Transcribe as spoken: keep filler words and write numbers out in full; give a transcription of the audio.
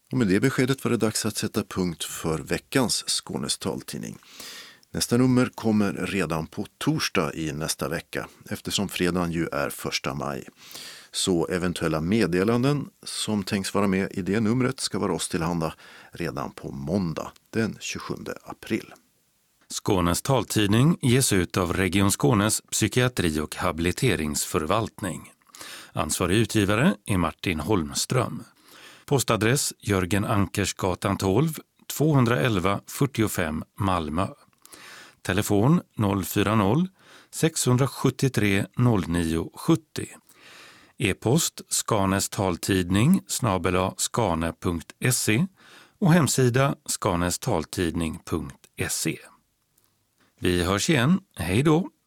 Och med det beskedet var det dags att sätta punkt för veckans Skånes taltidning. Nästa nummer kommer redan på torsdag i nästa vecka, eftersom fredagen ju är första maj. Så eventuella meddelanden som tänks vara med i det numret ska vara oss tillhanda redan på måndag den tjugosjunde april. Skånes taltidning ges ut av Region Skånes psykiatri- och habiliteringsförvaltning. Ansvarig utgivare är Martin Holmström. Postadress Jörgen Ankersgatan tolv, tvåhundraelva fyrtiofem Malmö. Telefon noll fyra noll sex sju tre noll nio sju noll. E-post skanestaltidning snabel-a skane punkt se och hemsida skanestaltidning punkt se. Vi hörs igen. Hej då!